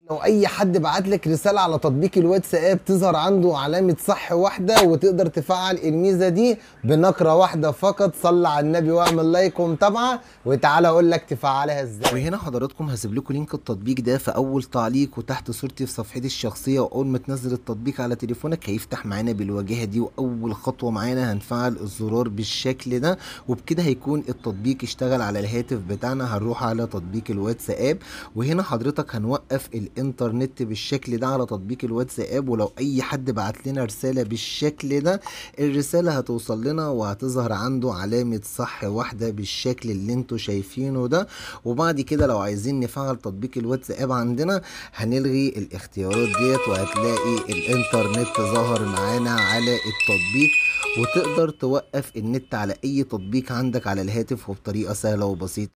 لو اي حد بعت لك رساله على تطبيق الواتساب تظهر عنده علامه صح واحده وتقدر تفعل الميزه دي بنقره واحده فقط. صلي على النبي واعمل لايك ومتابعه، وتعالى اقول لك تفعلها ازاي. وهنا حضراتكم هسيب لكم لينك التطبيق ده في اول تعليق وتحت صورتي في صفحتي الشخصيه، واول ما تنزل التطبيق على تليفونك هيفتح معانا بالواجهه دي، واول خطوه معانا هنفعل الزرار بالشكل ده، وبكده هيكون التطبيق اشتغل على الهاتف بتاعنا. هنروح على تطبيق الواتساب، وهنا حضرتك هنوقف الانترنت بالشكل ده على تطبيق الواتساب. ولو اي حد بعت لنا رساله بالشكل ده، الرساله هتوصل لنا وهتظهر عنده علامه صح واحده بالشكل اللي انتوا شايفينه ده. وبعد كده لو عايزين نفعل تطبيق الواتساب عندنا هنلغي الاختيارات ديت، وهتلاقي الانترنت ظهر معانا على التطبيق، وتقدر توقف النت على اي تطبيق عندك على الهاتف وبطريقه سهله وبسيطه.